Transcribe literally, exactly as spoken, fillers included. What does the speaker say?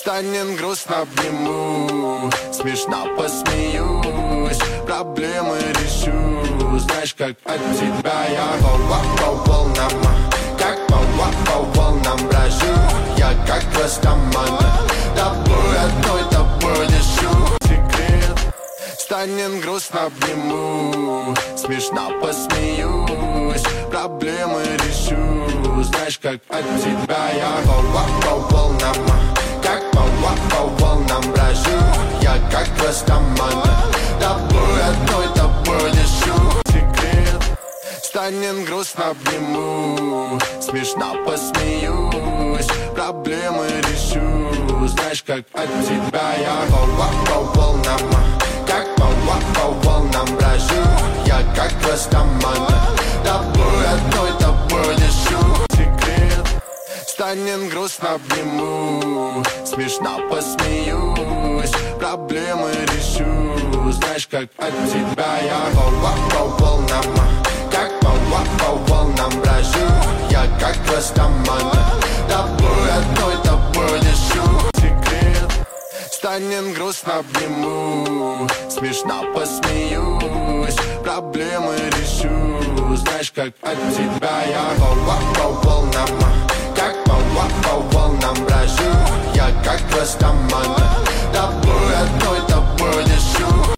Станет грустно, обниму, смешно посмеюсь, проблемы решу. Знаешь, как от тебя я по, по волнам, как по, по волнам брожу. Я как растаман, тобой одной, тобой дышу. Секрет. Станет грустно, обниму, смешно посмеюсь, проблемы решу. Знаешь, как от тебя я по, по волнам, как по, по волнам брожу. Я как растаман, тобой одной, тобой дышу. Секрет. Станет грустно, обниму, смешно посмеюсь, проблемы решу. Знаешь, как от тебя я по, по волнам, как по, по волнам брожу. Я как растаман, тобой одной, тобой дышу. Секрет. Станет грустно, обниму, смешно посмеюсь, проблемы решу. Знаешь, как от тебя я по, по волнам, как по, по волнам брожу. Я как растаман, тобой одной, тобой дышу. Секрет. Станет грустно, обниму, смешно посмеюсь, проблемы решу. Знаешь, как от тебя я по, по волнам, как по, по волнам брожу. Я как растаман,